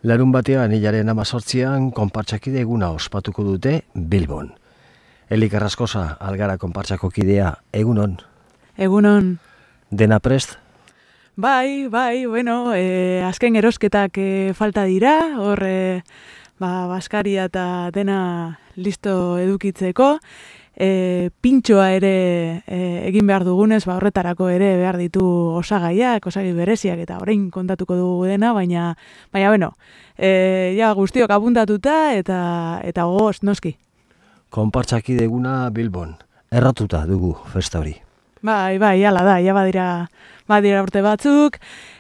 Larun batean, hilaren 18an, konpartsakide eguna ospatuko dute Bilbon. Eli Carrascosa, Algara konpartsako kidea, egunon? Egunon. Dena prest? Bai, bueno, azken erosketak falta dira, hor baskaria eta dena listo edukitzeko. Pintxoa ere egin behar dugunez, horretarako ere behar ditu osagaiak, osagi bereziak eta orain kontatuko dugu dena, baina bueno, ja guztiok apuntatuta eta gogoz noski. Konpartsakide eguna Bilbon, erratuta dugu festa hori. Bai, hala da, ja badira urte batzuk,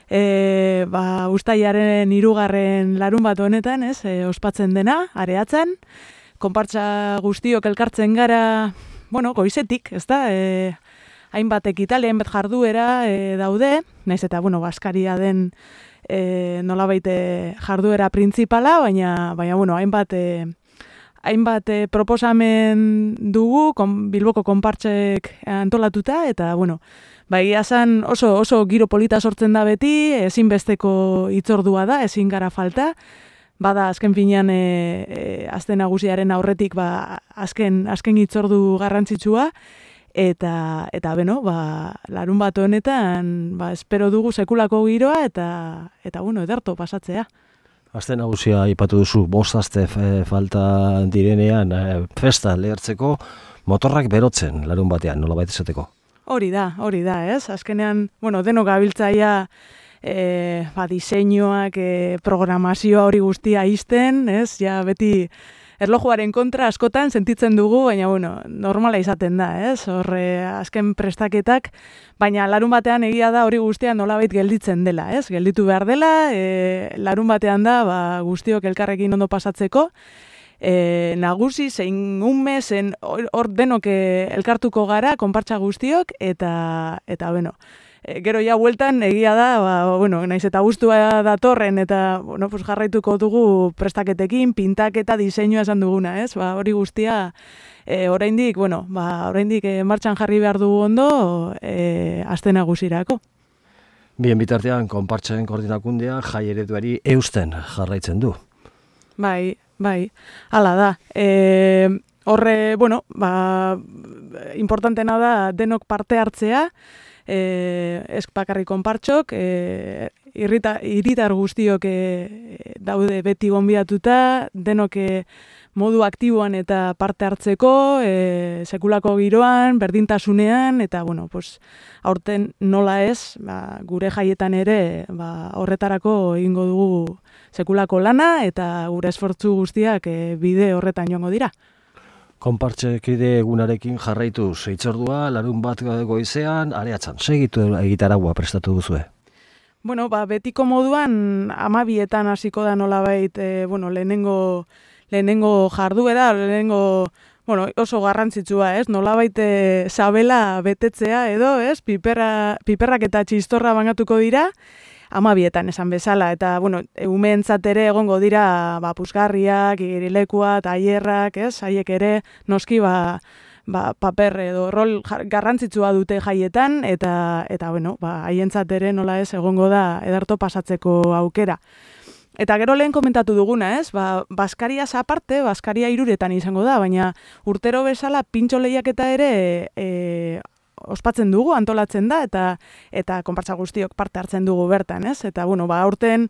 uztailaren 3. larun bat honetan, ospatzen dena, Areatzen, konpartsa guztiok elkartzen gara, goizetik, ezta? Hainbat ekitaldi, hainbat jarduera daude, naiz eta, baskaria den nolabait jarduera printzipala, baina hainbat proposamen dugu Bilboko konpartsek antolatuta, eta, egia zen oso giro polita sortzen da beti, ezinbesteko hitzordua da, ezin gara falta, bada azken finean aste nagusiaren aurretik azken hitzordu garrantzitsua, eta larun bat honetan espero dugu sekulako giroa eta ederto pasatzea. Aste nagusia aipatu duzu, 5 aste falta direnean festa lehertzeko motorrak berotzen larun batean, nolabait esateko? Hori da, ez? Azkenean, denok gabiltzaia diseinuak, programazioa hori guztia izten, ez? Ja beti erlojuaren kontra askotan sentitzen dugu, baina normala izaten da, ez? Horre azken prestaketak, baina larun batean egia da hori guztia nolabait gelditzen dela, ez? Gelditu behar dela, larun batean da guztiok elkarrekin ondo pasatzeko, nagusi, zein unme, hor denok elkartuko gara, konpartsa guztiok, eta gero ja bueltan egia da, naiz eta gustua datorren eta jarraituko dugu prestaketekin, pintaketa, diseinua esan duguna, ez? Hori guztia oraindik martxan jarri behar dugu ondo aste nagusirako. Bien bitartean konpartsen koordinakundea jai ereduari eusten jarraitzen du. Bai, hala da. Horre, importantena da denok parte hartzea, ez bakarrik konpartsok, hiritar guztiok daude beti gonbidatuta, denok modu aktiboan eta parte hartzeko, sekulako giroan, berdintasunean, eta aurten nola ez, gure jaietan ere horretarako egingo dugu sekulako lana, eta gure esfortzu guztiak bide horretan joango dira. Konpartsekide egunarekin jarraituz hitzordua, larun bat goizean, Areatzen, segitu egitaragua prestatu duzue? Betiko moduan 12etan hasiko da nolabait, lehenengo jarduera, oso garrantzitsua, ez? Nolabait sabela betetzea edo, ez? Piperrak eta txistorra banatuko dira, 12etan esan bezala, eta, umeentzat ere egongo dira, puzgarriak, igerilekua, tailerrak, ez? Haiek ere, noski, paper edo rol garrantzitsua dute jaietan, eta haientzat ere nola ez egongo da ederto pasatzeko aukera. Eta gero lehen komentatu duguna, ez? Baskaria aparte, baskaria 3etan izango da, baina urtero bezala pintxo lehiaketa ere ospatzen dugu, antolatzen da, eta konpartsa guztiok parte hartzen dugu bertan, ez? Eta, aurten,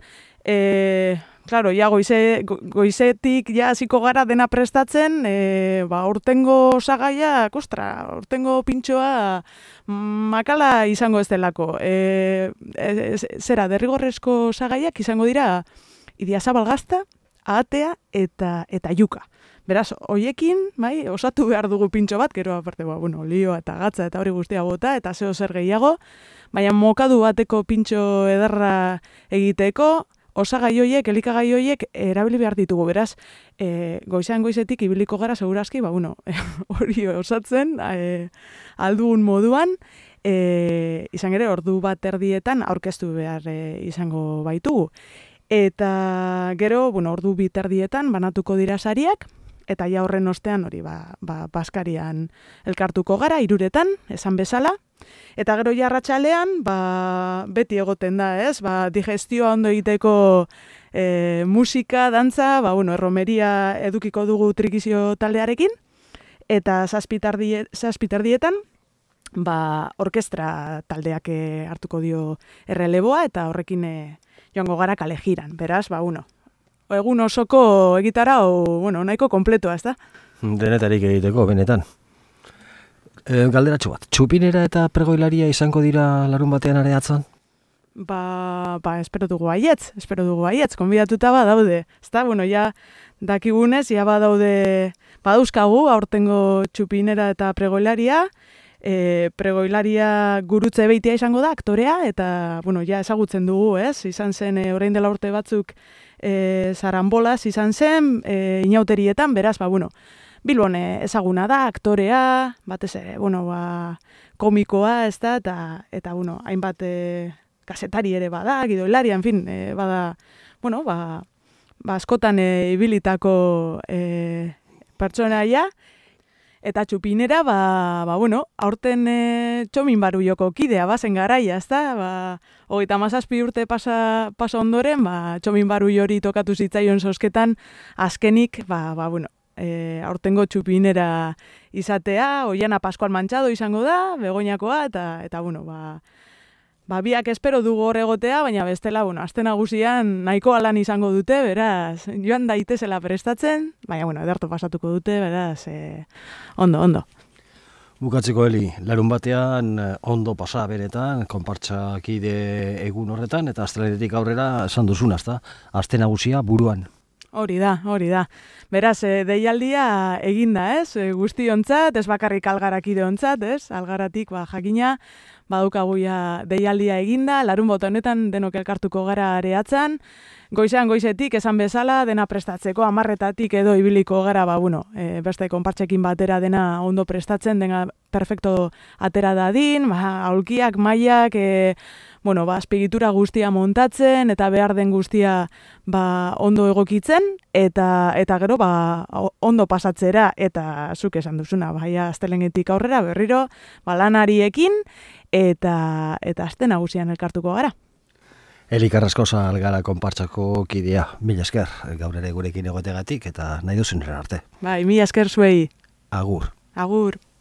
goizetik hasiko gara dena prestatzen, aurtengo osagaia, aurtengo pintxoa makala izango ez delako. Derrigorrezko osagaiak izango dira Idiazabal Gazta, Ahatea eta Juka. Beraz, hoiekin, osatu behar dugu pintxo bat, gero aparte, lioa eta gatza eta hori guztia bota, eta zeo zer gehiago, baina mokadu bateko pintxo ederra egiteko, osagai hoiek, elikagai hoiek erabili behar ditugu, beraz, goizetik ibiliko gara segurazki, hori osatzen, aldugun moduan, izan ere, ordu bat erdietan aurkeztu behar izango baitugu. Eta gero, ordu 2 erdietan banatuko dira sariak, eta ja horren ostean hori baskarian elkartuko gara, 3etan, esan bezala. Eta gero ja arratsalean, beti egoten da, ez? Digestioa ondo egiteko musika, dantza, erromeria edukiko dugu Trikizio taldearekin, eta 7:30 orkestra taldeak hartuko dio erreleboa, eta horrekin joango gara kale jiran. Beraz, egun osoko egitara, nahiko kompletoa, ez da? Denetarik egiteko, benetan. Galderatxo bat, txupinera eta pregoilaria izango dira larun batean areatzen? Espero dugu baietz, konbidatuta daude. Ez da, ja dakigunez, ja badauzkagu, aurtengo txupinera eta pregoilaria, pregoilaria gurutze beitia izango da, aktorea, eta, ja ezagutzen dugu, ez? Izan zen, orain dela urte batzuk, zarambolaz izan zen, inauterietan, beraz, Bilbon ezaguna da, aktorea, batez ere, komikoa, ez da, eta hainbat kasetari ere bada, gidoilaria, en fin, bada, askotan ibilitako pertsonaia, eta txupinera, aurten Txomin Baruyoko kidea bazen garaia, ez da, 37 urte pasa ondoren, Txomin Baruy hori tokatu zitzaion zozketan, azkenik, aurtengo txupinera izatea, Oiana Pascual Manchado izango da, Begoñakoa, eta biak espero dugu hor egotea, baina bestela, aste nagusian nahiko lan izango dute, beraz, joan daitezela prestatzen, baina, ederto pasatuko dute, beraz, ondo. Bukatzeko, Eli, larun batean ondo pasa beretan, konpartsakide egun horretan, eta astelehenetik aurrera esan duzuna, ezta? Aste nagusia buruan. Hori da. Beraz, deialdia eginda, ez? Guztiontzat, ez bakarrik algarakideontzat, ez? Algaratik, jakina, badukaguia deialdia eginda, larun bota honetan denok elkartuko gara areatzan, goizetik esan bezala, dena prestatzeko, 10:00 edo ibiliko gara, beste konpartsekin batera dena ondo prestatzen, dena perfecto atera dadin, aulkiak, mailak, azpiegitura guztia montatzen, eta behar den guztia ondo egokitzen, eta gero ondo pasatzera, eta zuk esan duzuna, astelehenetik aurrera berriro, lanariekin, eta aste nagusian elkartuko gara. Eli Carrascosa Algara konpartsako kidea, mila esker, gaur ere gurekin egotegatik, eta nahi duzun arte. Mila esker zuei. Agur. Agur.